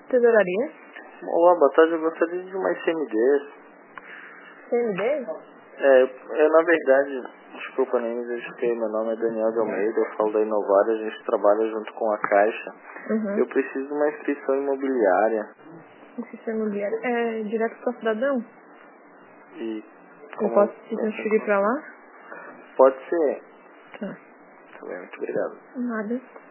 Tesouraria? Olá, boa tarde. Eu gostaria de uma CMD. CMD? Na verdade, desculpa nem me identifiquei, meu nome é Daniel de Almeida, eu falo da Inovar, a gente trabalha junto com a Caixa. Uhum. Eu preciso de uma inscrição imobiliária. Inscrição imobiliária. É direto para cidadão? E Eu como posso te transferir para lá? pode ser? Tá. Tá bem, muito obrigado. Nada.